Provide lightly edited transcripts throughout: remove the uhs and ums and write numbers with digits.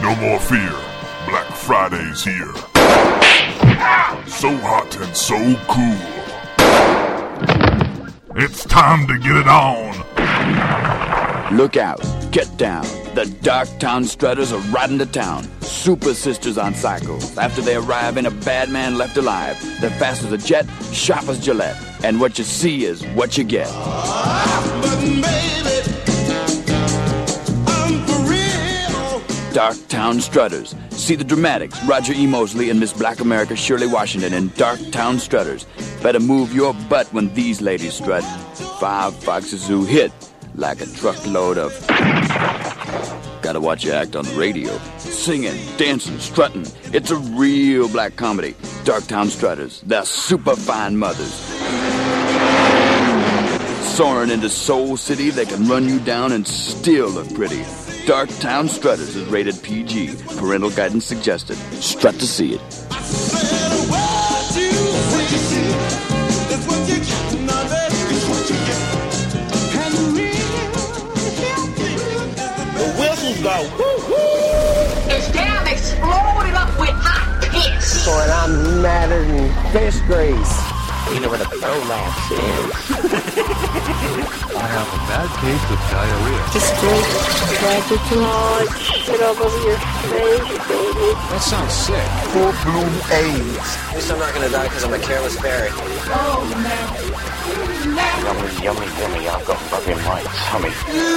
No more fear. Black Friday's here. So hot and so cool. It's time to get it on. Look out. Get down. The Darktown Strutters are riding to town. Super sisters on cycles. After they arrive, ain't a bad man left alive. They're fast as a jet, sharp as Gillette. And what you see is what you get. But baby, I'm for real. Darktown Strutters. See the dramatics, Roger E. Mosley and Miss Black America Shirley Washington in Darktown Strutters. Better move your butt when these ladies strut. 5 Foxes who hit like a truckload of... Gotta watch your act on the radio. Singing, dancing, strutting. It's a real black comedy. Darktown Strutters. They're super fine mothers. Soaring into Soul City, they can run you down and still look pretty. Darktown Strutters is rated PG. Parental guidance suggested. Strut to see it. I said what you see is what you get. Now that is what you get. And The whistles go woo-woo. It's damn exploded up with hot piss. So and I'm madder than fish grease. You know where the prolapse is. I have a bad case of diarrhea. Just drink Vagitamol, shit all over your face, baby. That sounds sick. Full-bloom AIDS. At least I'm not gonna die because I'm a careless fairy. Oh, man. Yummy, yummy, yummy. I've got bug in my tummy.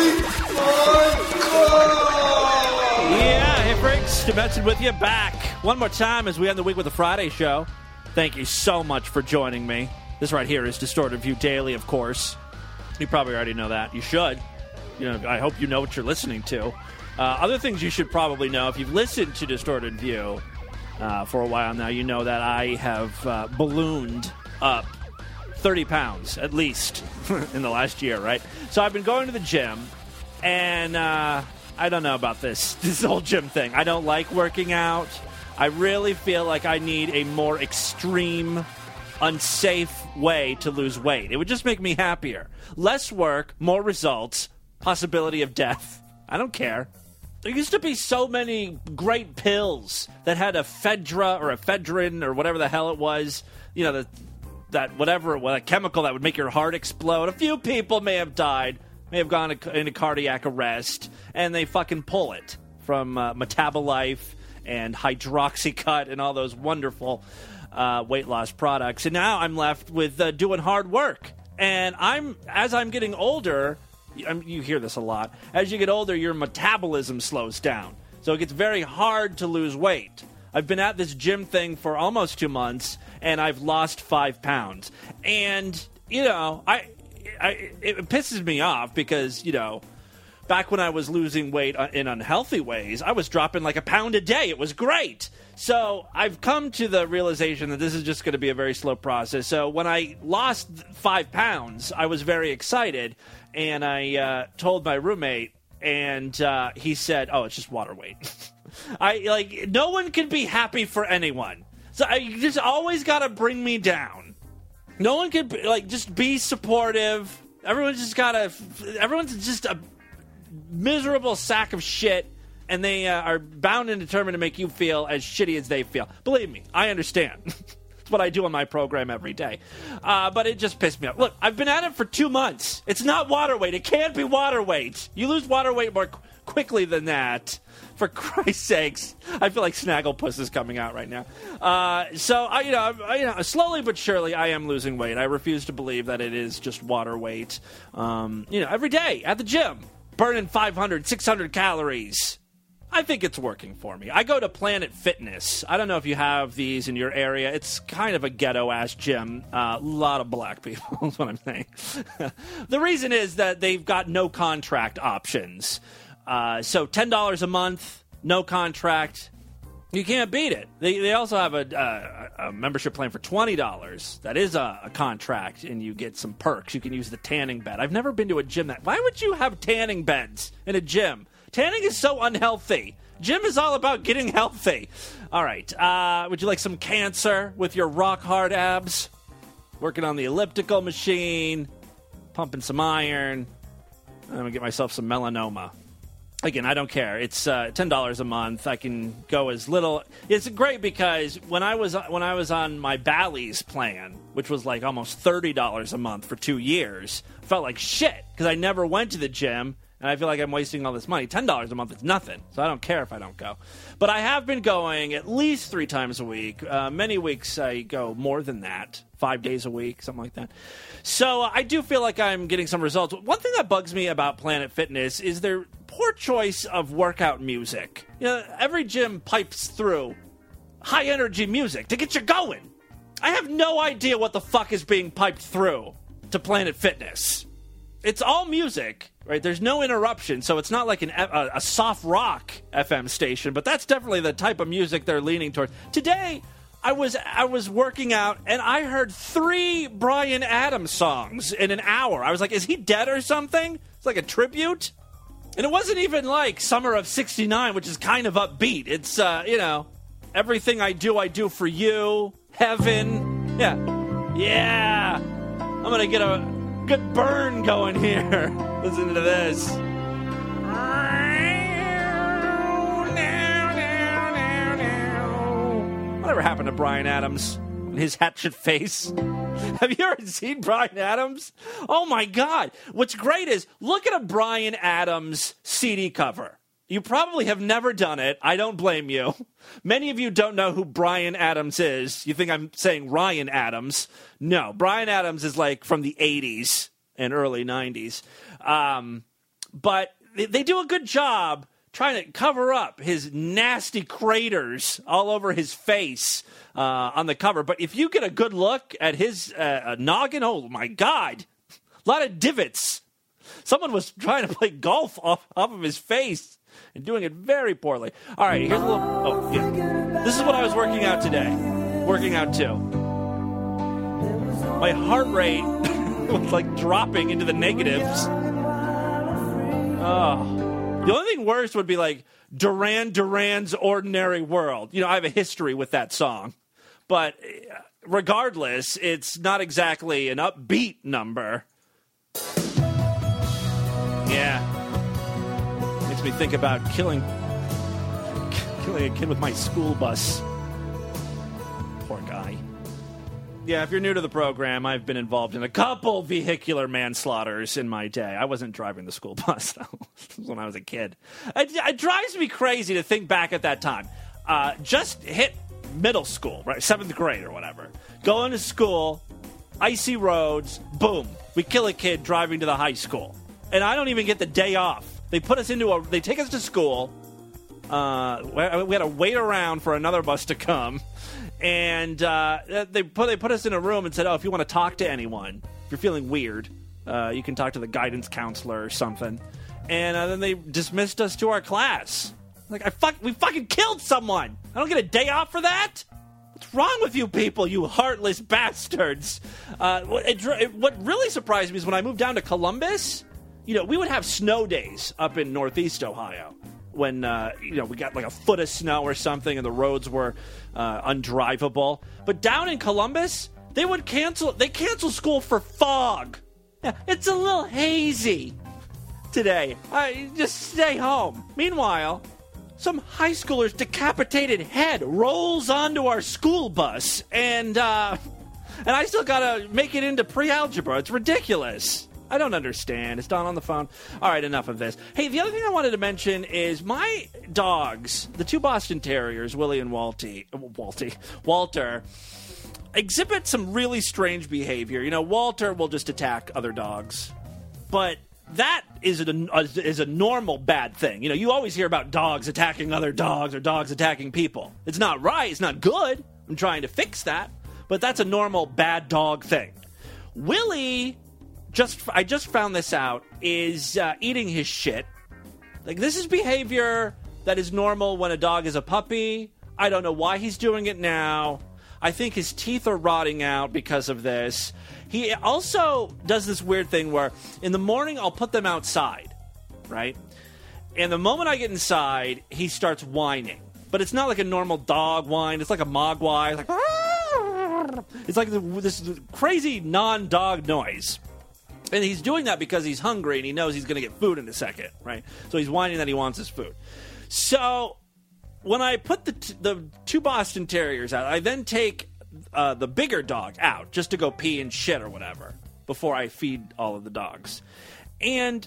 Yeah, hey, freaks. Dimension with you back. One more time as we end the week with the Friday show. Thank you so much for joining me. This right here is Distorted View Daily, of course. You probably already know that. You should. I hope you know what you're listening to. Other things you should probably know, if you've listened to Distorted View for a while now, you know that I have ballooned up 30 pounds, at least, in the last year, right? So I've been going to the gym, and I don't know about this whole gym thing. I don't like working out. I really feel like I need a more extreme, unsafe way to lose weight. It would just make me happier. Less work, more results, possibility of death. I don't care. There used to be so many great pills that had ephedra or ephedrine or whatever the hell it was. That chemical that would make your heart explode. A few people may have died, may have gone into cardiac arrest, and they fucking pull it from Metabolife and Hydroxycut and all those wonderful weight loss products. And now I'm left with doing hard work. And as I'm getting older, you hear this a lot, as you get older, your metabolism slows down. So it gets very hard to lose weight. I've been at this gym thing for almost 2 months, and I've lost 5 pounds. And, it pisses me off because, back when I was losing weight in unhealthy ways, I was dropping like a pound a day. It was great. So I've come to the realization that this is just going to be a very slow process. So when I lost 5 pounds, I was very excited, and I told my roommate, and he said, "Oh, it's just water weight." No one can be happy for anyone. So you just always got to bring me down. No one can just be supportive. Everyone's just a miserable sack of shit, and they are bound and determined to make you feel as shitty as they feel. Believe me, I understand. It's what I do on my program every day. But it just pissed me off. Look, I've been at it for 2 months. It's not water weight. It can't be water weight. You lose water weight more quickly than that. For Christ's sakes. I feel like Snagglepuss is coming out right now. Slowly but surely, I am losing weight. I refuse to believe that it is just water weight. Every day at the gym, burning 500, 600 calories. I think it's working for me. I go to Planet Fitness. I don't know if you have these in your area. It's kind of a ghetto-ass gym. A lot of black people is what I'm saying. The reason is that they've got no contract options. So $10 a month, no contract. You can't beat it. They also have a membership plan for $20. That is a contract, and you get some perks. You can use the tanning bed. I've never been to a gym that... Why would you have tanning beds in a gym? Tanning is so unhealthy. Gym is all about getting healthy. All right. Would you like some cancer with your rock-hard abs? Working on the elliptical machine, pumping some iron. I'm going to get myself some melanoma. Again, I don't care. It's $10 a month. I can go as little. It's great because when I was on my Bally's plan, which was like almost $30 a month for 2 years, I felt like shit because I never went to the gym, and I feel like I'm wasting all this money. $10 a month is nothing, so I don't care if I don't go. But I have been going at least 3 times a week. Many weeks I go more than that, 5 days a week, something like that. So I do feel like I'm getting some results. One thing that bugs me about Planet Fitness is their poor choice of workout music. You know, every gym pipes through high-energy music to get you going. I have no idea what the fuck is being piped through to Planet Fitness. It's all music, right? There's no interruption, so it's not like a soft rock FM station, but that's definitely the type of music they're leaning towards. Today, I was working out, and I heard 3 Bryan Adams songs in an hour. I was like, is he dead or something? It's like a tribute. And it wasn't even like Summer of '69, which is kind of upbeat. It's, Everything I Do for You, Heaven. Yeah. I'm going to get a good burn going here. Listen to this. Whatever happened to Bryan Adams and his hatchet face? Have you ever seen Bryan Adams? Oh my God. What's great is look at a Bryan Adams CD cover. You probably have never done it. I don't blame you. Many of you don't know who Bryan Adams is. You think I'm saying Ryan Adams. No, Bryan Adams is like from the 80s and early 90s. But they do a good job trying to cover up his nasty craters all over his face on the cover. But if you get a good look at his noggin, oh my God, a lot of divots. Someone was trying to play golf off of his face and doing it very poorly. All right, here's a little... Oh, yeah. This is what I was working out today. Working out, too. My heart rate was, like, dropping into the negatives. Oh. The only thing worse would be, like, Duran Duran's Ordinary World. You know, I have a history with that song. But regardless, it's not exactly an upbeat number. Yeah. Makes me think about killing a kid with my school bus. Poor guy. Yeah, if you're new to the program, I've been involved in a couple vehicular manslaughters in my day. I wasn't driving the school bus, though. This was when I was a kid. It drives me crazy to think back at that time. Just hit middle school, right? 7th grade or whatever. Going to school, icy roads, boom. We kill a kid driving to the high school. And I don't even get the day off. They put us they take us to school. We had to wait around for another bus to come. And they put us in a room and said, oh, if you want to talk to anyone, if you're feeling weird, you can talk to the guidance counselor or something. And then they dismissed us to our class. Like, we fucking killed someone. I don't get a day off for that? What's wrong with you people, you heartless bastards? What really surprised me is when I moved down to Columbus, you know, we would have snow days up in Northeast Ohio when, we got like a foot of snow or something and the roads were undrivable. But down in Columbus, they cancel school for fog. Yeah, it's a little hazy today. Just stay home. Meanwhile, some high schooler's decapitated head rolls onto our school bus, and I still gotta make it into pre-algebra. It's ridiculous. I don't understand. It's Don on the phone. All right, enough of this. Hey, the other thing I wanted to mention is my dogs, the 2 Boston Terriers, Willie and Walter, exhibit some really strange behavior. You know, Walter will just attack other dogs, but that is a normal bad thing. You know, you always hear about dogs attacking other dogs or dogs attacking people. It's not right. It's not good. I'm trying to fix that, but that's a normal bad dog thing. Willie, I just found this out, is eating his shit. Like, this is behavior that is normal when a dog is a puppy. I don't know why he's doing it now. I think his teeth are rotting out because of this. He also does this weird thing where in the morning I'll put them outside, right? And the moment I get inside, he starts whining. But it's not like a normal dog whine. It's like a mogwai. It's like this crazy non-dog noise. And he's doing that because he's hungry and he knows he's going to get food in a second, right? So he's whining that he wants his food. So when I put the 2 Boston Terriers out, I then take the bigger dog out just to go pee and shit or whatever before I feed all of the dogs. And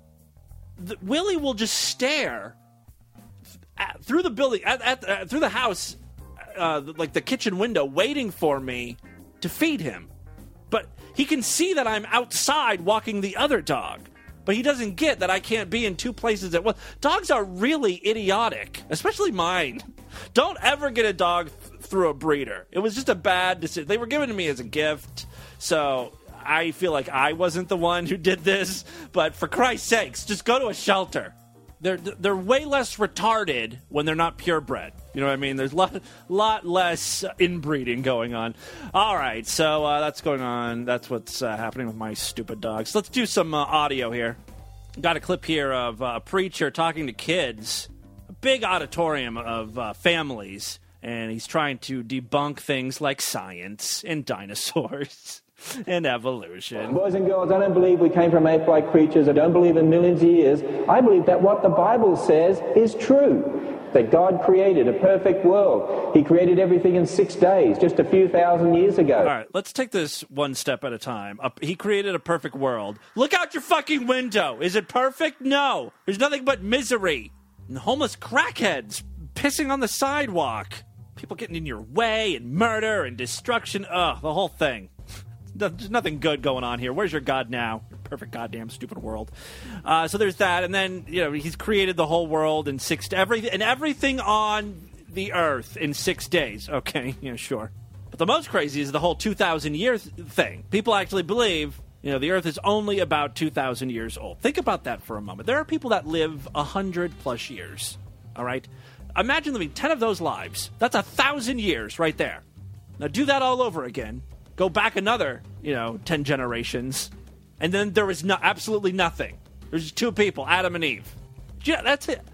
Willie will just stare through the building, through the house, like the kitchen window, waiting for me to feed him. But he can see that I'm outside walking the other dog. But he doesn't get that I can't be in 2 places at once. Dogs are really idiotic, especially mine. Don't ever get a dog through a breeder. It was just a bad decision. They were given to me as a gift, so I feel like I wasn't the one who did this. But for Christ's sakes, just go to a shelter. They're way less retarded when they're not purebred. You know what I mean? There's a lot less inbreeding going on. All right, so that's going on. That's what's happening with my stupid dogs. Let's do some audio here. Got a clip here of a preacher talking to kids, a big auditorium of families, and he's trying to debunk things like science and dinosaurs. And evolution. Boys and girls, I don't believe we came from ape-like creatures. I don't believe in millions of years. I believe that what the Bible says is true. That God created a perfect world. He created everything in 6 days, just a few thousand years ago. All right, let's take this one step at a time. He created a perfect world. Look out your fucking window. Is it perfect? No. There's nothing but misery. And homeless crackheads pissing on the sidewalk. People getting in your way and murder and destruction. Ugh, the whole thing. There's nothing good going on here. Where's your God now? Your perfect goddamn stupid world. So there's that, and then he's created the whole world in everything on the earth in 6 days. Okay, sure. But the most crazy is the whole 2,000 year thing. People actually believe the earth is only about 2,000 years old. Think about that for a moment. There are people that live 100+ years. All right, imagine living 10 of those lives. That's 1,000 years right there. Now do that all over again. Go back another, 10 generations, and then there was absolutely nothing. There's just 2 people, Adam and Eve. Yeah, that's it.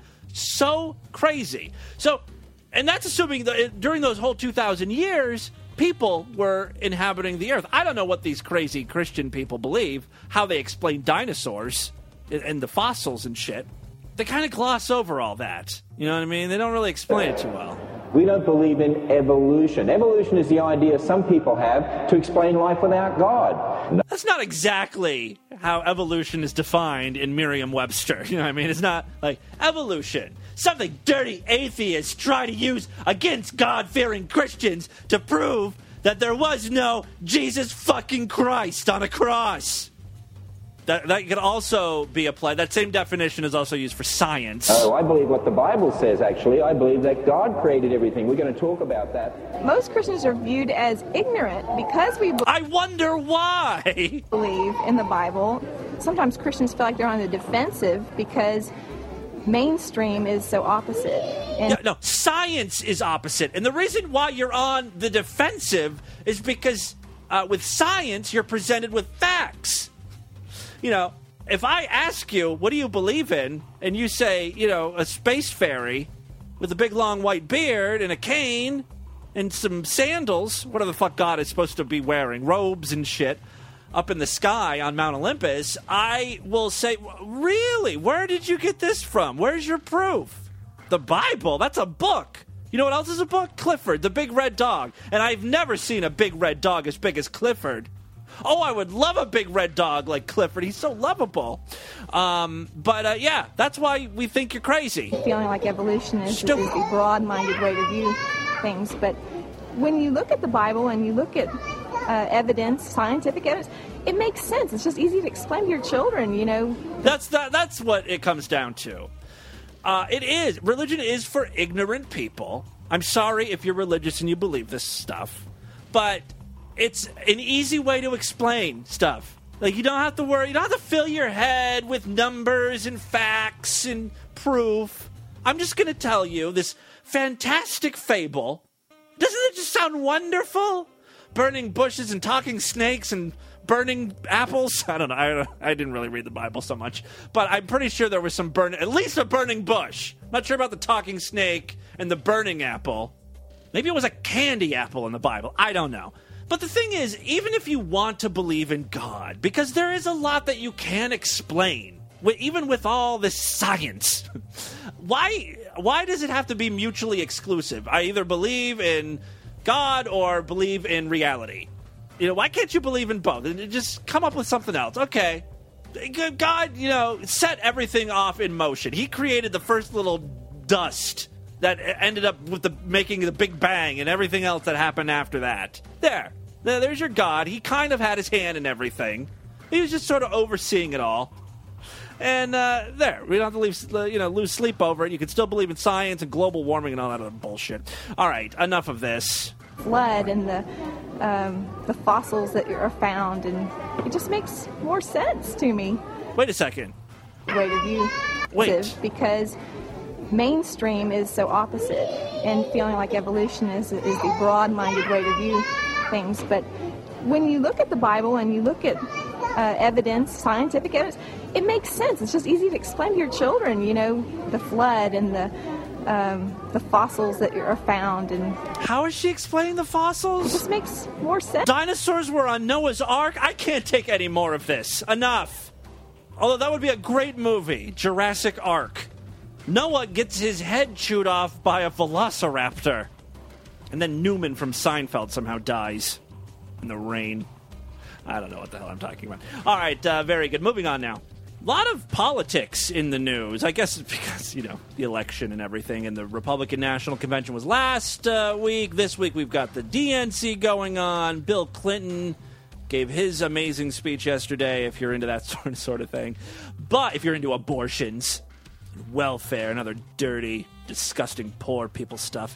So crazy. So, and that's assuming that during those whole 2,000 years, people were inhabiting the earth. I don't know what these crazy Christian people believe, how they explain dinosaurs and the fossils and shit. They kind of gloss over all that. You know what I mean? They don't really explain it too well. We don't believe in evolution. Evolution is the idea some people have to explain life without God. No. That's not exactly how evolution is defined in Merriam-Webster. You know what I mean? It's not like evolution. Something dirty atheists try to use against God-fearing Christians to prove that there was no Jesus fucking Christ on a cross. That could also be applied. That same definition is also used for science. Oh, I believe what the Bible says, actually. I believe that God created everything. We're going to talk about that. Most Christians are viewed as ignorant because we I wonder why. Believe in the Bible. Sometimes Christians feel like they're on the defensive because mainstream is so opposite. And no, science is opposite. And the reason why you're on the defensive is because with science, you're presented with facts. If I ask you, what do you believe in? And you say, a space fairy with a big long white beard and a cane and some sandals, whatever the fuck God is supposed to be wearing, robes and shit, up in the sky on Mount Olympus, I will say, really? Where did you get this from? Where's your proof? The Bible? That's a book. You know what else is a book? Clifford, the big red dog. And I've never seen a big red dog as big as Clifford. Oh, I would love a big red dog like Clifford. He's so lovable. But that's why we think you're crazy. Feeling like evolution is a broad-minded way to view things. But when you look at the Bible and you look at evidence, scientific evidence, it makes sense. It's just easy to explain to your children, That's what it comes down to. It is. Religion is for ignorant people. I'm sorry if you're religious and you believe this stuff. But it's an easy way to explain stuff. Like, you don't have to worry. You don't have to fill your head with numbers and facts and proof. I'm just going to tell you this fantastic fable. Doesn't it just sound wonderful? Burning bushes and talking snakes and burning apples. I don't know. I didn't really read the Bible so much. But I'm pretty sure there was some at least a burning bush. Not sure about the talking snake and the burning apple. Maybe it was a candy apple in the Bible. I don't know. But the thing is, even if you want to believe in God, because there is a lot that you can explain, even with all this science, why does it have to be mutually exclusive? I either believe in God or believe in reality. Why can't you believe in both? Just come up with something else. Okay. God, set everything off in motion. He created the first little dust that ended up with making the Big Bang and everything else that happened after that. There's your God. He kind of had his hand in everything. He was just sort of overseeing it all. And we don't have to lose sleep over it. You can still believe in science and global warming and all that other bullshit. All right, enough of this. Flood and the fossils that are found, and it just makes more sense to me. Wait a second. Way of view. Wait. Because mainstream is so opposite, and feeling like evolution is the broad-minded way to view things. But when you look at the Bible and you look at evidence, scientific evidence, it makes sense. It's just easy to explain to your children, the flood and the fossils that are found. And how is she explaining the fossils? It just makes more sense. Dinosaurs were on Noah's Ark? I can't take any more of this. Enough. Although that would be a great movie, Jurassic Ark. Noah gets his head chewed off by a velociraptor. And then Newman from Seinfeld somehow dies in the rain. I don't know what the hell I'm talking about. All right, very good. Moving on now. A lot of politics in the news. I guess it's because, the election and everything, and the Republican National Convention was last week. This week we've got the DNC going on. Bill Clinton gave his amazing speech yesterday, if you're into that sort of thing. But if you're into abortions, welfare, and other dirty, disgusting, poor people stuff.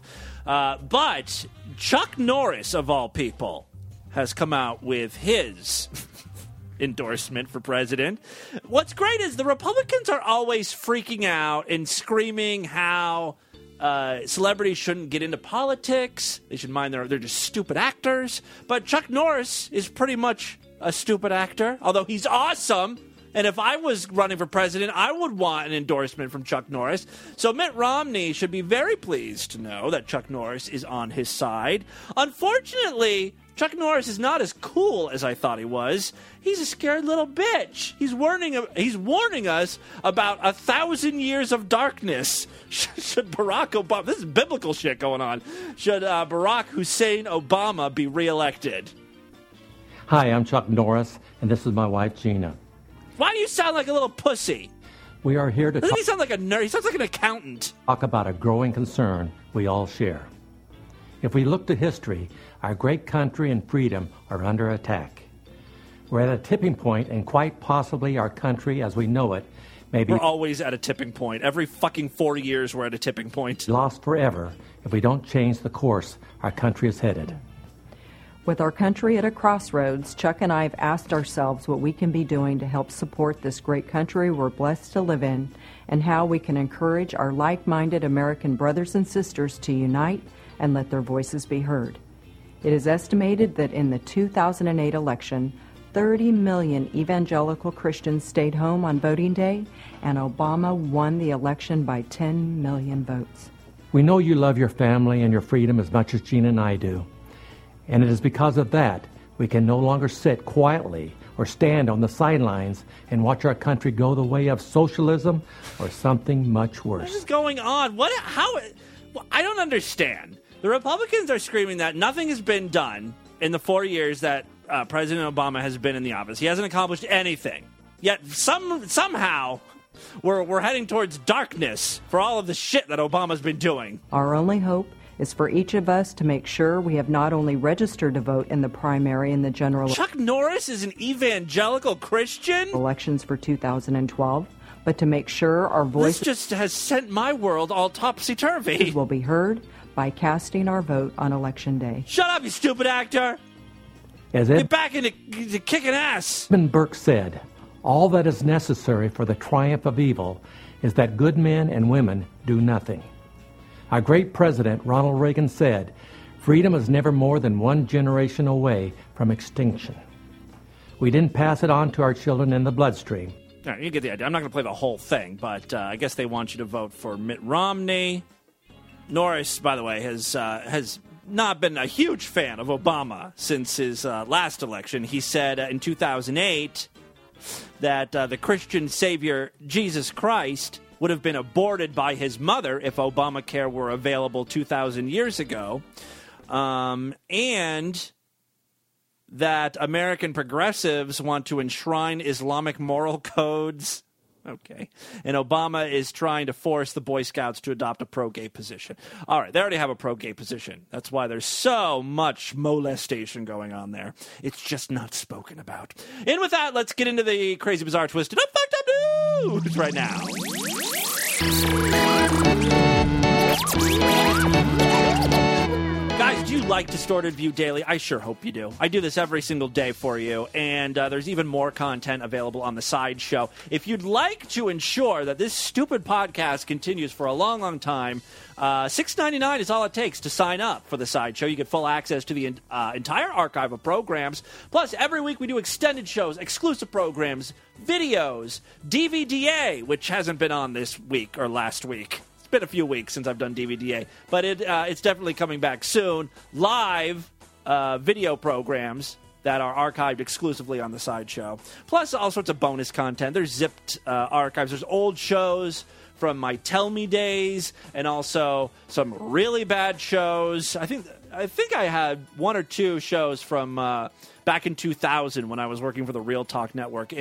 But Chuck Norris, of all people, has come out with his endorsement for president. What's great is the Republicans are always freaking out and screaming how celebrities shouldn't get into politics. They should mind they're just stupid actors. But Chuck Norris is pretty much a stupid actor, although he's awesome. And if I was running for president, I would want an endorsement from Chuck Norris. So Mitt Romney should be very pleased to know that Chuck Norris is on his side. Unfortunately, Chuck Norris is not as cool as I thought he was. He's a scared little bitch. He's warning us about 1,000 years of darkness. Should Barack Obama... This is biblical shit going on. Should Barack Hussein Obama be reelected? Hi, I'm Chuck Norris, and this is my wife, Gina. Why do you sound like a little pussy? We are here to Doesn't he sound like a nerd? He sounds like an accountant. Talk about a growing concern we all share. If we look to history, our great country and freedom are under attack. We're at a tipping point, and quite possibly our country as we know it may be... We're always at a tipping point. Every fucking 4 years we're at a tipping point. ...lost forever if we don't change the course our country is headed. With our country at a crossroads, Chuck and I have asked ourselves what we can be doing to help support this great country we're blessed to live in, and how we can encourage our like-minded American brothers and sisters to unite and let their voices be heard. It is estimated that in the 2008 election, 30 million evangelical Christians stayed home on voting day, and Obama won the election by 10 million votes. We know you love your family and your freedom as much as Gina and I do. And it is because of that we can no longer sit quietly or stand on the sidelines and watch our country go the way of socialism or something much worse. What is going on? I don't understand. The Republicans are screaming that nothing has been done in the 4 years that President Obama has been in the office. He hasn't accomplished anything. Yet somehow we're heading towards darkness for all of the shit that Obama's been doing. Our only hope is for each of us to make sure we have not only registered to vote in the primary and the general... Chuck Norris is an evangelical Christian? ...elections for 2012, but to make sure our voice... This just has sent my world all topsy-turvy. Shut up, you stupid actor! Get back into kicking ass! Edmund Burke said, all that is necessary for the triumph of evil is that good men and women do nothing. Our great president, Ronald Reagan, said, freedom is never more than one generation away from extinction. We didn't pass it on to our children in the bloodstream. All right, you get the idea. I'm not going to play the whole thing, but I guess they want you to vote for Mitt Romney. Norris, by the way, has not been a huge fan of Obama since his last election. He said in 2008 that the Christian savior Jesus Christ would have been aborted by his mother if Obamacare were available 2,000 years ago, and that American progressives want to enshrine Islamic moral codes. Okay. And Obama is trying to force the Boy Scouts to adopt a pro-gay position. All right, they already have a pro-gay position. That's why there's so much molestation going on there. It's just not spoken about. And with that, let's get into the crazy, bizarre, twisted up, fucked up news right now. Guys, do you like Distorted View Daily? I sure hope you do. I do this every single day for you, and there's even more content available on the Sideshow. If you'd like to ensure that this stupid podcast continues for a long, long time, $6.99 is all it takes to sign up for the Sideshow. You get full access to the entire archive of programs. Plus, every week we do extended shows, exclusive programs, videos, DVDA, which hasn't been on this week or last week. Been a few weeks since I've done DVDA, but it's definitely coming back soon. Live video programs that are archived exclusively on the Sideshow. Plus all sorts of bonus content. There's zipped archives. There's old shows from my Tell Me days, and also some really bad shows. I think I had one or two shows from back in 2000 when I was working for the Real Talk Network.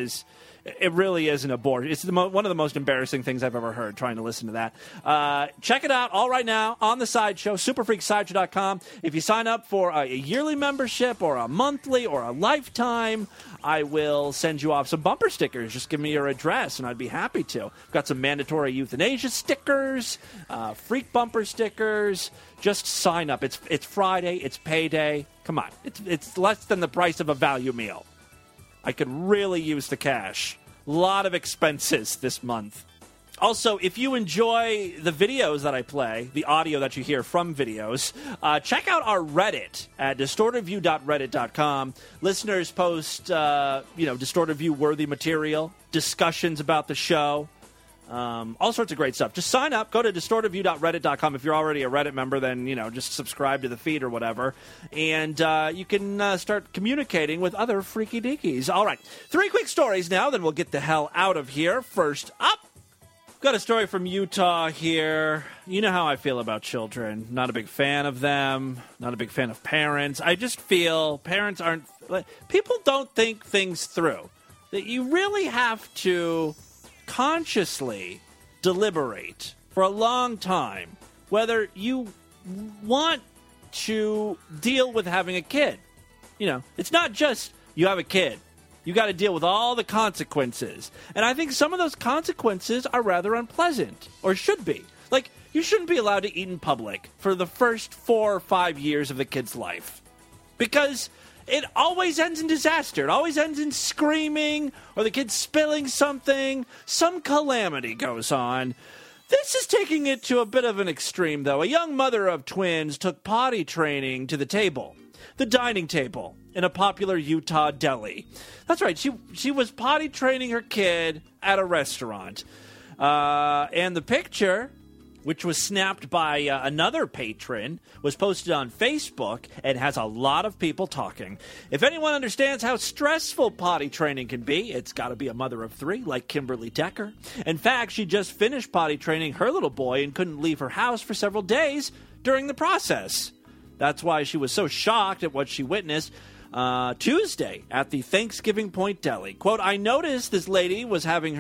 It really is an abortion. It's one of the most embarrassing things I've ever heard, trying to listen to that. Check it out all right now on the Sideshow, superfreaksideshow.com. If you sign up for a yearly membership or a monthly or a lifetime, I will send you off some bumper stickers. Just give me your address, and I'd be happy to. I've got some mandatory euthanasia stickers, freak bumper stickers. Just sign up. It's Friday. It's payday. Come on. It's less than the price of a value meal. I could really use the cash. A lot of expenses this month. Also, if you enjoy the videos that I play, the audio that you hear from videos, check out our Reddit at distortedview.reddit.com. Listeners post, Distorted View-worthy material, discussions about the show, all sorts of great stuff. Just sign up. Go to distortedview.reddit.com. If you're already a Reddit member, then, just subscribe to the feed or whatever. And you can start communicating with other freaky deakies. All right. 3 quick stories now, then we'll get the hell out of here. First up, got a story from Utah here. You know how I feel about children. Not a big fan of them. Not a big fan of parents. I just feel parents aren't... People don't think things through. That you really have to consciously deliberate for a long time whether you want to deal with having a kid. It's not just you have a kid. You got to deal with all the consequences. And I think some of those consequences are rather unpleasant, or should be. Like, you shouldn't be allowed to eat in public for the first 4 or 5 years of the kid's life. Because it always ends in disaster. It always ends in screaming, or the kid spilling something. Some calamity goes on. This is taking it to a bit of an extreme, though. A young mother of twins took potty training to the dining table, in a popular Utah deli. That's right, she was potty training her kid at a restaurant. And the picture, which was snapped by another patron, was posted on Facebook and has a lot of people talking. If anyone understands how stressful potty training can be, it's got to be a mother of 3 like Kimberly Decker. In fact, she just finished potty training her little boy and couldn't leave her house for several days during the process. That's why she was so shocked at what she witnessed Tuesday at the Thanksgiving Point Deli. Quote, I noticed this lady was having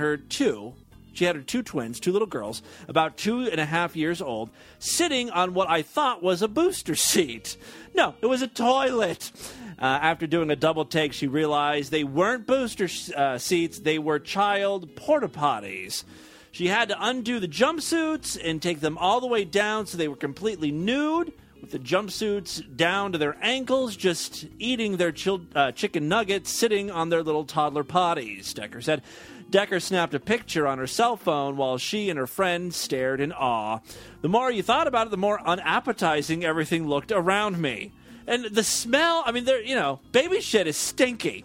she had her 2 twins, 2 little girls, about 2.5 years old, sitting on what I thought was a booster seat. No, it was a toilet. After doing a double take, she realized they weren't booster seats, they were child porta potties. She had to undo the jumpsuits and take them all the way down so they were completely nude, with the jumpsuits down to their ankles, just eating their chicken nuggets, sitting on their little toddler potties, Decker said. Decker snapped a picture on her cell phone while she and her friend stared in awe. The more you thought about it, the more unappetizing everything looked around me. And the smell, baby shit is stinky.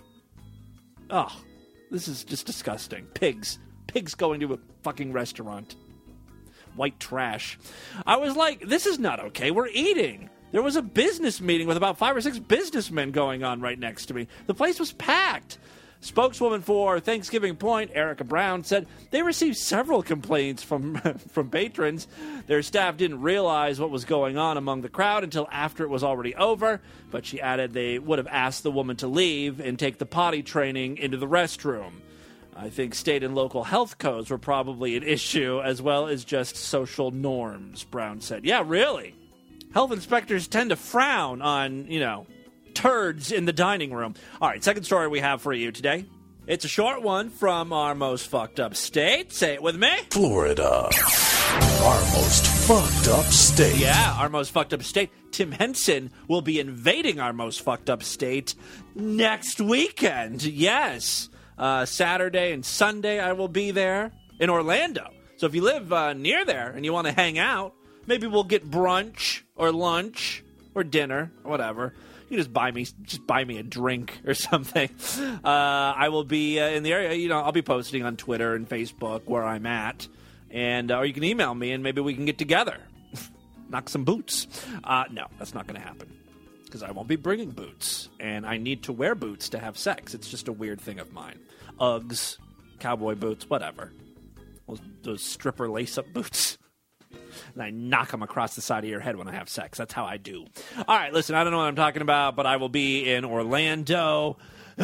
Oh, this is just disgusting. Pigs going to a fucking restaurant. White trash. I was like, this is not okay. We're eating. There was a business meeting with about 5 or 6 businessmen going on right next to me. The place was packed. Spokeswoman for Thanksgiving Point, Erica Brown, said they received several complaints from patrons. Their staff didn't realize what was going on among the crowd until after it was already over, but she added they would have asked the woman to leave and take the potty training into the restroom. I think state and local health codes were probably an issue, as well as just social norms, Brown said. Yeah, really? Health inspectors tend to frown on, turds in the dining room. All right, second story we have for you today. It's a short one from our most fucked up state. Say it with me. Florida. Our most fucked up state. Yeah, our most fucked up state. Tim Henson will be invading our most fucked up state next weekend. Yes. Saturday and Sunday I will be there in Orlando. So if you live near there and you want to hang out, maybe we'll get brunch or lunch or dinner or whatever. You just buy me a drink or something. I will be in the area. I'll be posting on Twitter and Facebook where I'm at, and or you can email me and maybe we can get together, knock some boots. No, that's not going to happen because I won't be bringing boots, and I need to wear boots to have sex. It's just a weird thing of mine. Uggs, cowboy boots, whatever. Those stripper lace-up boots. And I knock them across the side of your head when I have sex. That's how I do. All right, listen, I don't know what I'm talking about, but I will be in Orlando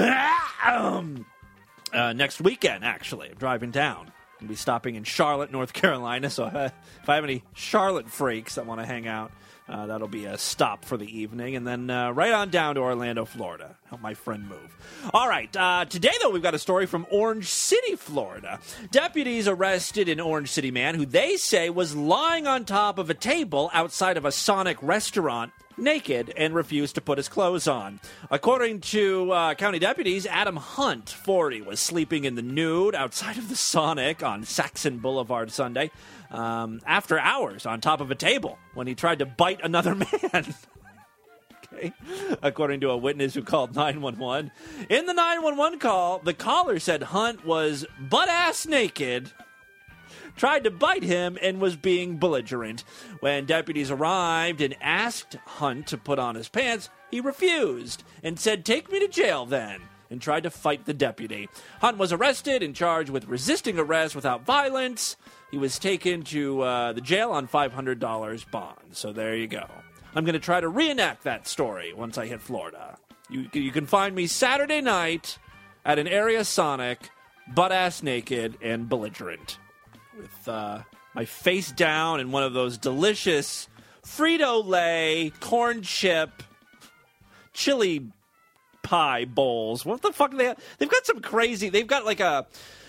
next weekend, actually. I'm driving down. I'll be stopping in Charlotte, North Carolina, so if I have any Charlotte freaks that want to hang out, that'll be a stop for the evening, and then right on down to Orlando, Florida. Help my friend move. All right, today, though, we've got a story from Orange City, Florida. Deputies arrested an Orange City man who they say was lying on top of a table outside of a Sonic restaurant naked and refused to put his clothes on. According to county deputies, Adam Hunt, 40, was sleeping in the nude outside of the Sonic on Saxon Boulevard Sunday after hours on top of a table when he tried to bite another man. Okay. According to a witness who called 911. In the 911 call, the caller said Hunt was butt-ass naked, tried to bite him, and was being belligerent. When deputies arrived and asked Hunt to put on his pants, he refused and said, "Take me to jail then," and tried to fight the deputy. Hunt was arrested and charged with resisting arrest without violence. He was taken to the jail on $500 bond. So there you go. I'm going to try to reenact that story once I hit Florida. You can find me Saturday night at an area Sonic, butt-ass naked and belligerent, with my face down in one of those delicious Frito-Lay corn chip chili pie bowls. What the fuck are they? They've got some crazy. They've got like a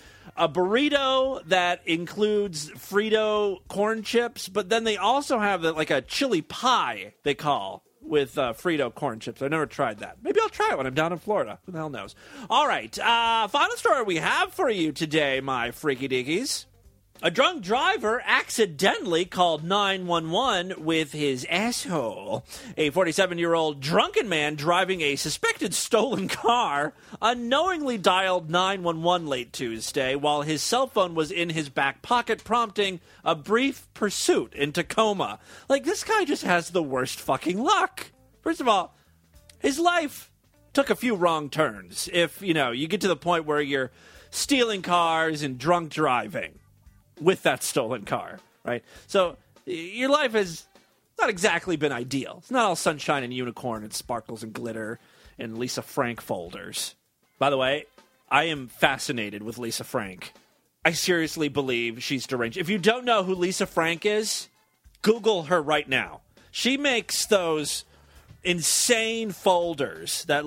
burrito that includes Frito corn chips, but then they also have like a chili pie they call with Frito corn chips. I've never tried that. Maybe I'll try it when I'm down in Florida. Who the hell knows? All right, final story we have for you today, my freaky deakies. A drunk driver accidentally called 911 with his asshole. A 47-year-old drunken man driving a suspected stolen car unknowingly dialed 911 late Tuesday while his cell phone was in his back pocket, prompting a brief pursuit in Tacoma. Like, this guy just has the worst fucking luck. First of all, his life took a few wrong turns. If, you get to the point where you're stealing cars and drunk driving with that stolen car, right? So your life has not exactly been ideal. It's not all sunshine and unicorn and sparkles and glitter and Lisa Frank folders. By the way, I am fascinated with Lisa Frank. I seriously believe she's deranged. If you don't know who Lisa Frank is, Google her right now. She makes those insane folders that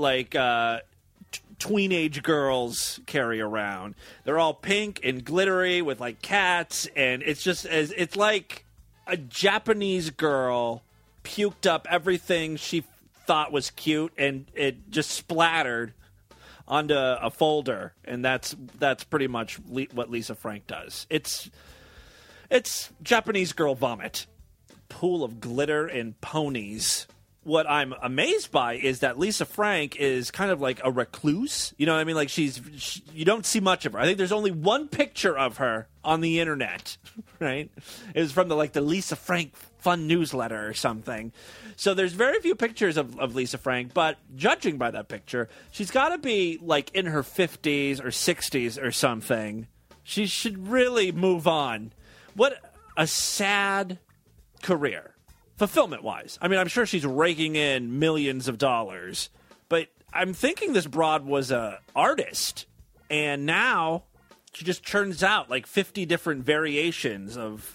tweenage girls carry around. They're all pink and glittery with like cats, and it's like a Japanese girl puked up everything she thought was cute, and it just splattered onto a folder, and that's pretty much what Lisa Frank does. It's Japanese girl vomit. Pool of glitter and ponies what I'm amazed by is that Lisa Frank is kind of like a recluse. You know what I mean? Like you don't see much of her. I think there's only one picture of her on the internet, right? It was from the Lisa Frank Fun newsletter or something. So there's very few pictures of Lisa Frank, but judging by that picture, she's got to be like in her 50s or 60s or something. She should really move on. What a sad career. Fulfillment-wise. I mean, I'm sure she's raking in millions of dollars, but I'm thinking this broad was a artist, and now she just churns out like 50 different variations of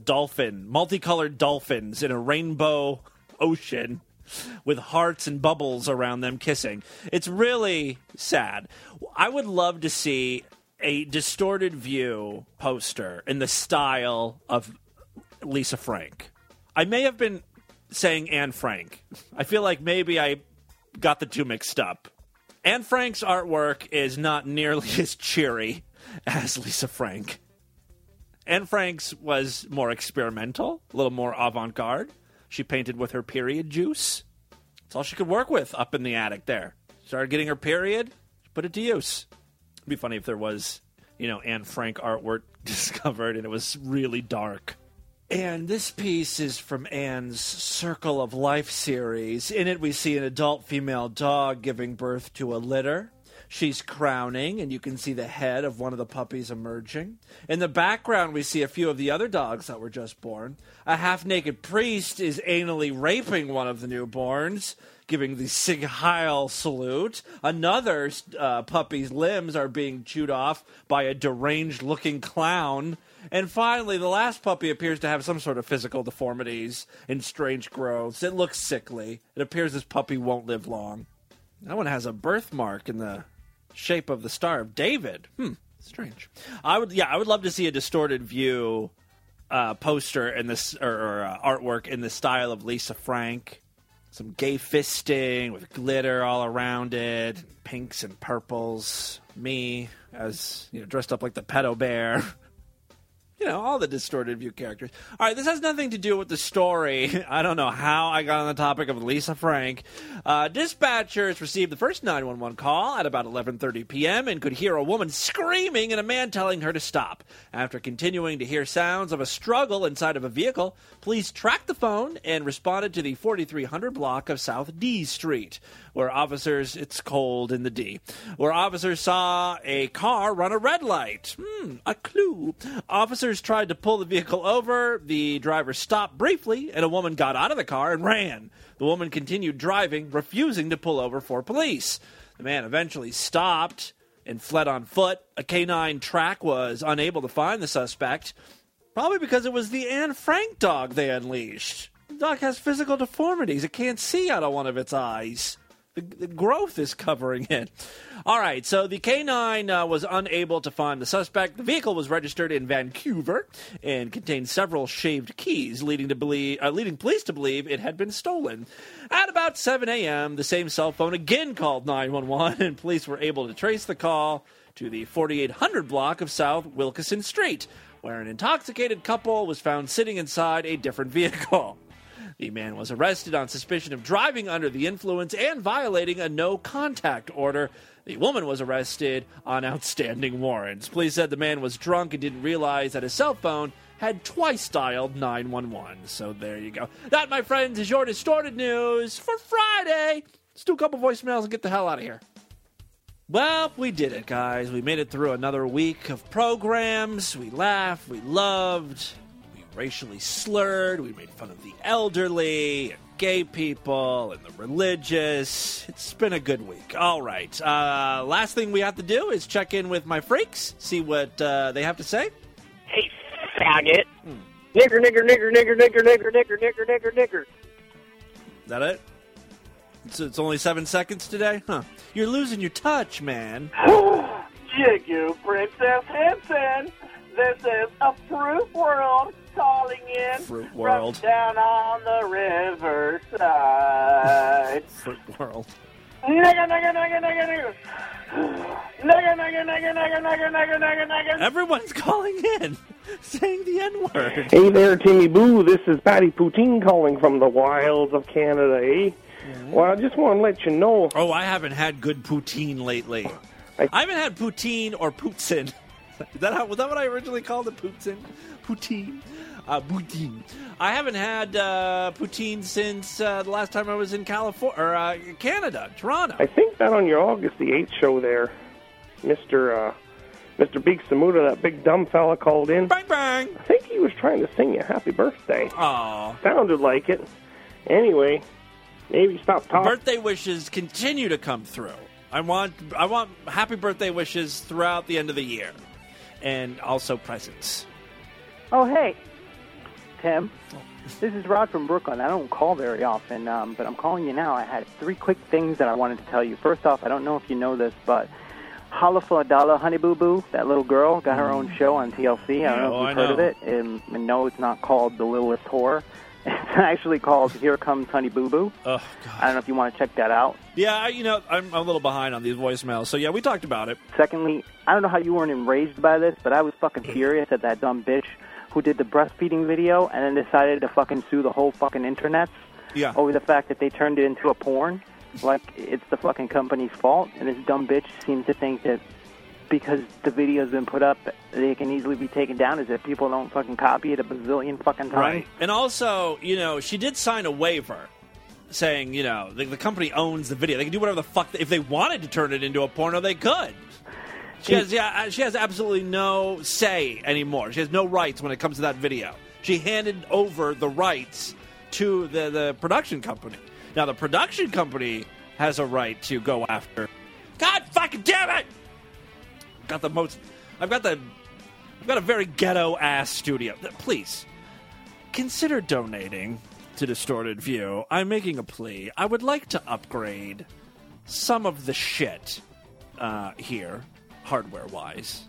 multicolored dolphins in a rainbow ocean with hearts and bubbles around them kissing. It's really sad. I would love to see a distorted view poster in the style of Lisa Frank. I may have been saying Anne Frank. I feel like maybe I got the two mixed up. Anne Frank's artwork is not nearly as cheery as Lisa Frank. Anne Frank's was more experimental, a little more avant-garde. She painted with her period juice. That's all she could work with up in the attic there. Started getting her period, put it to use. It'd be funny if there was, Anne Frank artwork discovered and it was really dark. And this piece is from Anne's Circle of Life series. In it, we see an adult female dog giving birth to a litter. She's crowning, and you can see the head of one of the puppies emerging. In the background, we see a few of the other dogs that were just born. A half-naked priest is anally raping one of the newborns, giving the Sieg Heil salute. Another puppy's limbs are being chewed off by a deranged-looking clown. And finally, the last puppy appears to have some sort of physical deformities and strange growths. It looks sickly. It appears this puppy won't live long. That one has a birthmark in the shape of the Star of David. Strange. I would love to see a distorted view poster in this or artwork in the style of Lisa Frank. Some gay fisting with glitter all around it, pinks and purples. Me as dressed up like the pedo bear. All the distorted view characters. All right, this has nothing to do with the story. I don't know how I got on the topic of Lisa Frank. Dispatchers received the first 911 call at about 11:30 p.m. and could hear a woman screaming and a man telling her to stop. After continuing to hear sounds of a struggle inside of a vehicle, police tracked the phone and responded to the 4300 block of South D Street, where it's cold in the D, where officers saw a car run a red light. A clue. Officers tried to pull the vehicle over. The driver stopped briefly, and a woman got out of the car and ran. The woman continued driving, refusing to pull over for police. The man eventually stopped and fled on foot. A canine track was unable to find the suspect, probably because it was the Anne Frank dog they unleashed. The dog has physical deformities. It can't see out of one of its eyes. The growth is covering it. All right, so the K9 was unable to find the suspect. The vehicle was registered in Vancouver and contained several shaved keys, leading police to believe it had been stolen. At about 7 a.m., the same cell phone again called 911, and police were able to trace the call to the 4800 block of South Wilkeson Street, where an intoxicated couple was found sitting inside a different vehicle. The man was arrested on suspicion of driving under the influence and violating a no-contact order. The woman was arrested on outstanding warrants. Police said the man was drunk and didn't realize that his cell phone had twice dialed 911. So there you go. That, my friends, is your distorted news for Friday. Let's do a couple voicemails and get the hell out of here. Well, we did it, guys. We made it through another week of programs. We laughed. We loved. Racially slurred, we made fun of the elderly, and gay people, and the religious. It's been a good week. All right. Last thing we have to do is check in with my freaks, see what they have to say. Hey, faggot. Nigger, nigger, nigger, nigger, nigger, nigger, nigger, nigger, nigger, nigger. Is that it? It's only 7 seconds today? Huh. You're losing your touch, man. Jiggy, Princess Henson. This is a Fruit World calling in Fruit World. From down on the riverside. Fruit World. Nigga, nigga, nigga, nigga, nigga. Everyone's calling in, saying the N-word. Hey there, Timmy Boo. This is Patty Poutine calling from the wilds of Canada, eh? Well, I just want to let you know. Oh, I haven't had good poutine lately. I haven't had poutine or poutine. Was that what I originally called it? Poutine? Poutine. Poutine. I haven't had poutine since the last time I was in California or Canada, Toronto. I think that on your August the 8th show there, Mr. Big Samuda, that big dumb fella called in. Bang, bang. I think he was trying to sing you happy birthday. Aw. Sounded like it. Anyway, maybe stop talking. Birthday wishes continue to come through. I want happy birthday wishes throughout the end of the year. And also presents. Oh, hey, Tim. This is Rod from Brooklyn. I don't call very often, but I'm calling you now. I had 3 quick things that I wanted to tell you. First off, I don't know if you know this, but Halafadala Honey Boo Boo, that little girl, got her own show on TLC. I don't know if you've heard of it. And no, it's not called The Littlest Whore. It's actually called Here Comes Honey Boo Boo. Oh, God. I don't know if you want to check that out. Yeah, I'm a little behind on these voicemails. So, yeah, we talked about it. Secondly, I don't know how you weren't enraged by this, but I was fucking furious at that dumb bitch who did the breastfeeding video and then decided to fucking sue the whole fucking internet over the fact that they turned it into a porn. Like, it's the fucking company's fault. And this dumb bitch seems to think that because the video's been put up, they can easily be taken down as if people don't fucking copy it a bazillion fucking times. Right. And also, she did sign a waiver saying, the company owns the video. They can do whatever the fuck. If they wanted to turn it into a porno, they could. She has absolutely no say anymore. She has no rights when it comes to that video. She handed over the rights to the production company. Now, the production company has a right to go after. God fucking damn it! I've got a very ghetto ass studio. Please consider donating to Distorted View. I'm making a plea. I would like to upgrade some of the shit here, hardware wise.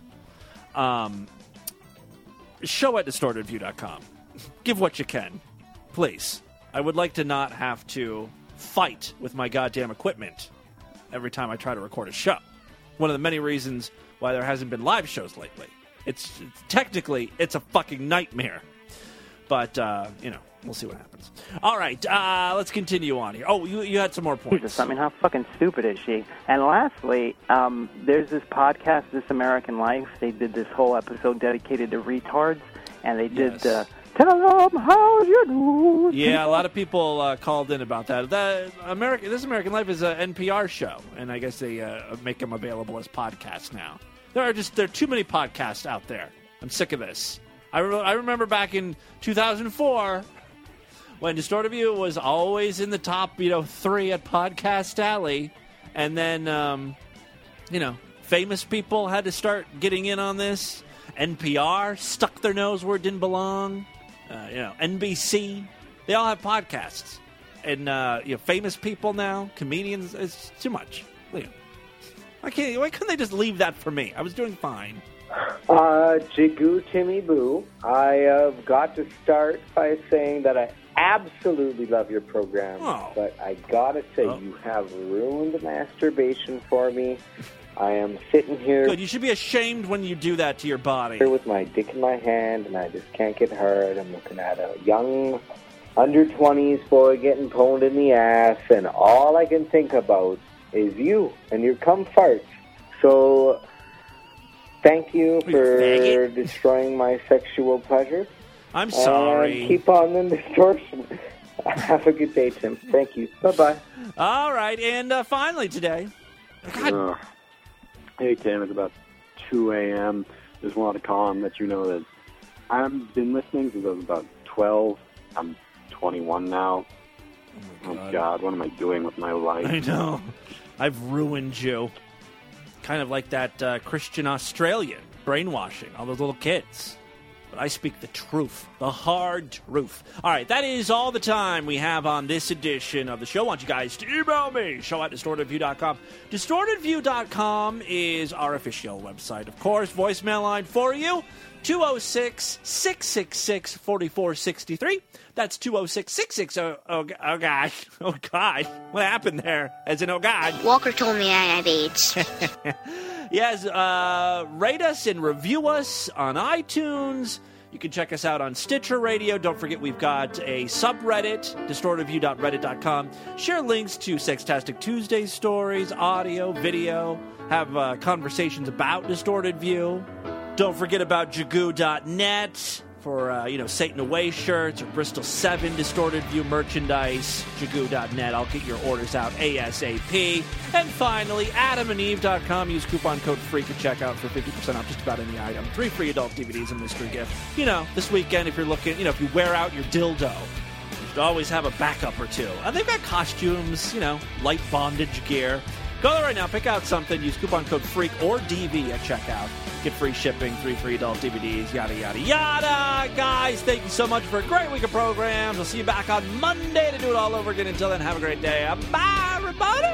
Show at distortedview.com. Give what you can, please. I would like to not have to fight with my goddamn equipment every time I try to record a show. One of the many reasons why there hasn't been live shows lately. It's technically a fucking nightmare. But, we'll see what happens. All right, let's continue on here. Oh, you had some more points. Jesus, I mean, how fucking stupid is she? And lastly, there's this podcast, This American Life. They did this whole episode dedicated to retards, and they did tell them how you do. Yeah, a lot of people called in about that. This American Life is an NPR show, and I guess they make them available as podcasts now. There are too many podcasts out there. I'm sick of this. I remember back in 2004 when Distorted View was always in the top 3 at Podcast Alley, and then famous people had to start getting in on this. NPR stuck their nose where it didn't belong. NBC, they all have podcasts. And, famous people now, comedians, it's too much. Why couldn't they just leave that for me? I was doing fine. Jigoo Timmy Boo, I have got to start by saying that I absolutely love your program, but I gotta say, you have ruined masturbation for me. I am sitting here. Good, you should be ashamed when you do that to your body. With my dick in my hand, and I just can't get hard. I'm looking at a young, under-20s boy getting pwned in the ass, and all I can think about is you and your cum farts. So, thank you for destroying my sexual pleasure. I'm sorry. And keep on the distortion. Have a good day, Tim. Thank you. Bye-bye. All right, and finally today. Hey, Tim, it's about 2 a.m. Just wanted to call and let you know that I've been listening since I was about 12. I'm 21 now. Oh, God, what am I doing with my life? I know. I've ruined you. Kind of like that Christian Australian brainwashing all those little kids. But I speak the truth, the hard truth. All right, that is all the time we have on this edition of the show. I want you guys to email me, show at distortedview.com. Distortedview.com is our official website, of course. Voicemail line for you, 206-666-4463. That's 206-660. Oh, God. Oh, God. What happened there? As in, oh, God. Walker told me I have AIDS. Yes, rate us and review us on iTunes. You can check us out on Stitcher Radio. Don't forget we've got a subreddit, distortedview.reddit.com. Share links to Sextastic Tuesday stories, audio, video. Have conversations about Distorted View. Don't forget about Jagoo.net for, Satan Away shirts or Bristol 7 Distorted View merchandise. Jagoo.net. I'll get your orders out ASAP. And finally, AdamandEve.com. Use coupon code FREAK at checkout for 50% off just about any item. 3 free adult DVDs and mystery gift. This weekend, if you're looking, if you wear out your dildo, you should always have a backup or two. And they've got costumes, light bondage gear. Go there right now, pick out something, use coupon code FREAK or DV at checkout. Get free shipping, 3 free adult DVDs, yada, yada, yada. Guys, thank you so much for a great week of programs. We'll see you back on Monday to do it all over again. Until then, have a great day. Bye, everybody.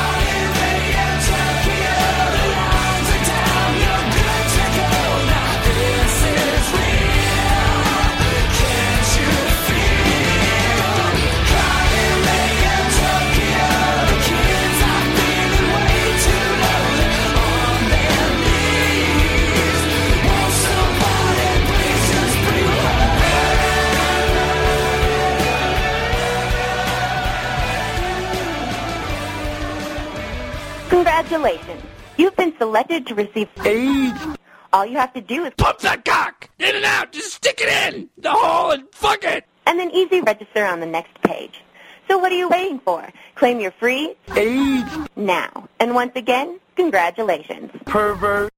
Congratulations. You've been selected to receive AIDS. All you have to do is pump that cock in and out. Just stick it in the hole and fuck it. And then easy register on the next page. So what are you waiting for? Claim your free AIDS now. And once again, congratulations. Pervert.